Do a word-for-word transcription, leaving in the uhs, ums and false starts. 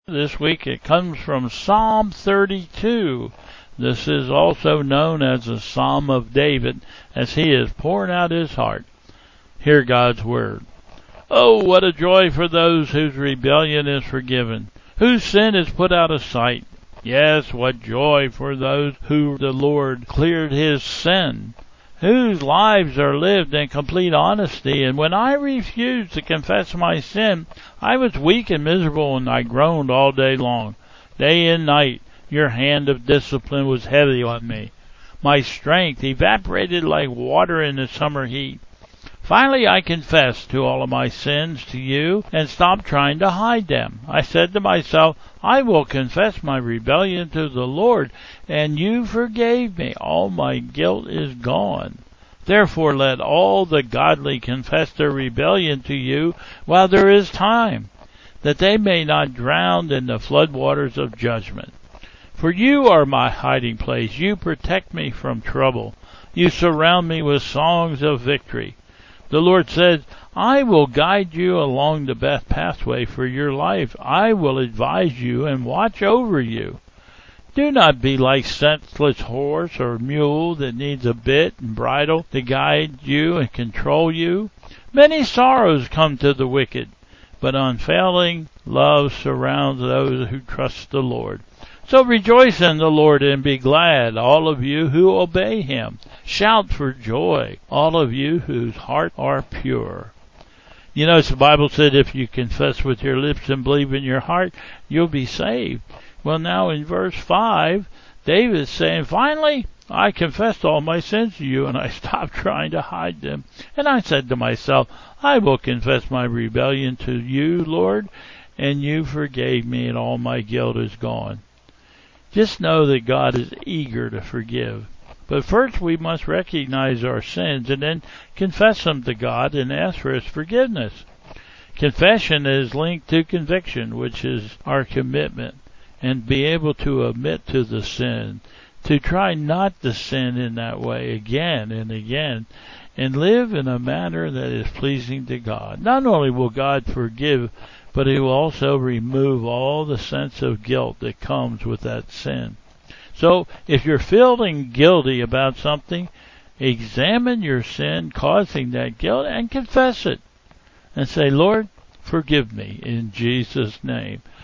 This week it comes from Psalm thirty-two. This is also known as the Psalm of David, as he is pouring out his heart. Hear God's word. Oh, what a joy for those whose rebellion is forgiven, whose sin is put out of sight. Yes, what joy for those who the Lord cleared his sin, whose lives are lived in complete honesty. And when I refused to confess my sin, I was weak and miserable, and I groaned all day long. Day and night, your hand of discipline was heavy on me. My strength evaporated like water in the summer heat. Finally, I confessed to all of my sins to you and stopped trying to hide them. I said to myself, I will confess my rebellion to the Lord, and you forgave me. All my guilt is gone. Therefore, let all the godly confess their rebellion to you while there is time, that they may not drown in the floodwaters of judgment. For you are my hiding place. You protect me from trouble. You surround me with songs of victory. The Lord says, I will guide you along the best pathway for your life. I will advise you and watch over you. Do not be like senseless horse or mule that needs a bit and bridle to guide you and control you. Many sorrows come to the wicked, but unfailing love surrounds those who trust the Lord. So rejoice in the Lord and be glad, all of you who obey him. Shout for joy, all of you whose hearts are pure. You know, the Bible said if you confess with your lips and believe in your heart, you'll be saved. Well, now in verse five, David is saying, finally, I confessed all my sins to you, and I stopped trying to hide them. And I said to myself, I will confess my rebellion to you, Lord, and you forgave me, and all my guilt is gone. Just know that God is eager to forgive. But first we must recognize our sins and then confess them to God and ask for his forgiveness. Confession is linked to conviction, which is our commitment, and be able to admit to the sin, to try not to sin in that way again and again, and live in a manner that is pleasing to God. Not only will God forgive, but he will also remove all the sense of guilt that comes with that sin. So, if you're feeling guilty about something, examine your sin causing that guilt and confess it. And say, Lord, forgive me in Jesus' name.